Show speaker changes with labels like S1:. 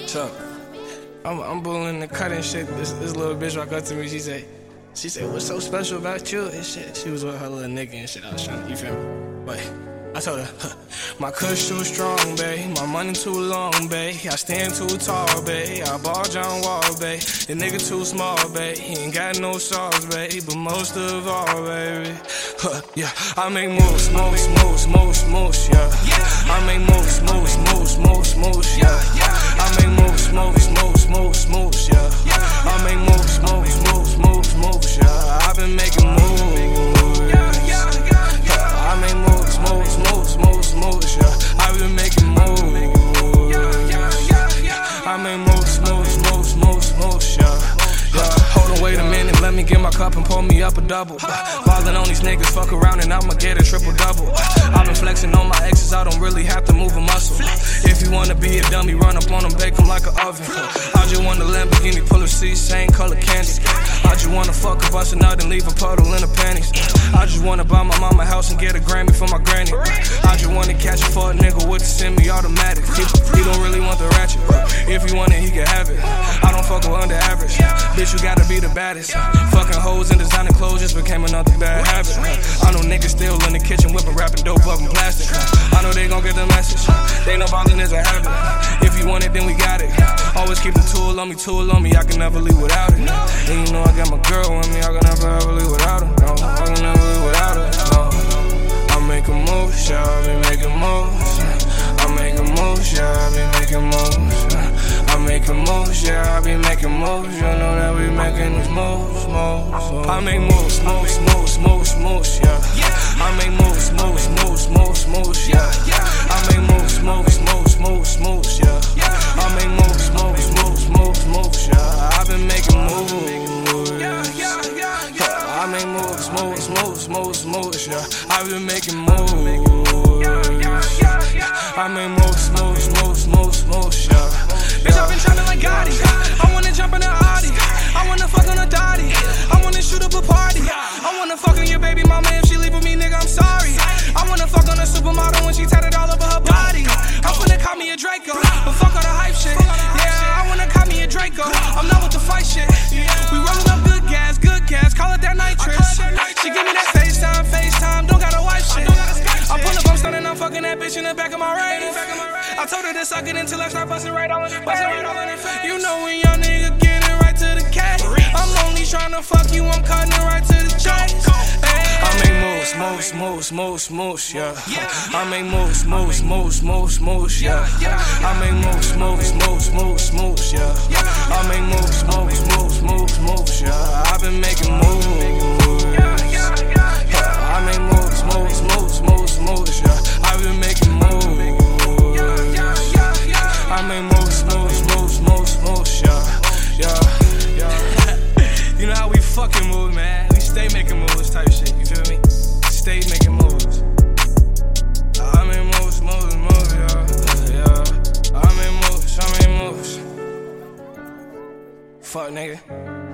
S1: Chuck, I'm bullying the cut and shit. This little bitch walk up to me. She say, what's so special about you and shit? She was with her little nigga and shit. I was trying to, you feel me? But I told her, my kush too strong, babe. My money too long, babe. I stand too tall, babe. I ball John Wall, babe. The nigga too small, babe. He ain't got no sauce, babe. But most of all, baby, yeah. I make moves, yeah. I make moves, yeah. I make moves, yeah. I make moves, yeah. I've been making moves. I make moves, yeah. I've been making moves. I make moves, yeah. Hold on, wait a minute, let me get my cup and pour me up a double. Ballin' on these niggas, fuck around and I'ma get a triple-double. I've been flexing on my exes, I don't really have to move a muscle. If you wanna be a dummy, run up on them, bake them like an oven. I just want a Lamborghini, pull a seat, same color candy. I just wanna fuck a bust a nut and leave a puddle in the panties. I just wanna buy my mama house and get a Grammy for my granny. I just wanna catch a fuck nigga with the semi-automatic. He don't really want the ratchet, if he want it, he can have it. I don't fuck with under average, bitch, you gotta be the baddest. Fucking hoes and designer clothes just became another bad habit. I know niggas still in the kitchen whipping, rapping dope up in plastic. I know they gon' get the message, they know ballin' is a habit. If you want it, then we got it. Always keep the tool on me, I can never leave without it. And you know I got my girl with me, I can never ever leave without her. No, I can never leave without her. No, I make a move, yeah, I be making moves. I make a move, yeah, I be making moves. I make a moves, yeah, I be making moves. You know that we making these moves. I make moves, yeah. I make moves, yeah. I make moves, yeah. I make moves, yeah. I've been making moves. I make moves, yeah. I've been making moves. I make moves, yeah.
S2: Bitch, I've been trapping like Gotti. I wanna jump in the Audi. I wanna fuck on a Dottie. I wanna shoot up a party. I wanna fuck on your baby mama if she leave with me, nigga, I'm sorry. I wanna fuck on a supermodel when she tatted all over her body. I'm finna call me a Draco, but fuck all the hype shit. Yeah, I wanna call me a Draco. I'm not with the fight shit. We rollin' up good gas, call it that nitrous. She give me that FaceTime, don't gotta wipe shit. I pull up, I'm stunning, I'm fucking that bitch in the back of my Wraith. I told her to suck it until I start bustin' right all in her face. You know when young nigga getting right to the cash. I'm only tryna fuck you, I'm cutting it right to the chase.
S1: I make moves, yeah. I make moves, yeah. I make moves, yeah. I make moves, yeah. I've been making moves. I make moves, yeah. I've been making moves. I make moves, yeah. You know how we fucking move, man. We stay making moves type shit, you feel me? Stay making moves. I make moves, yeah. I make moves. Fuck nigga.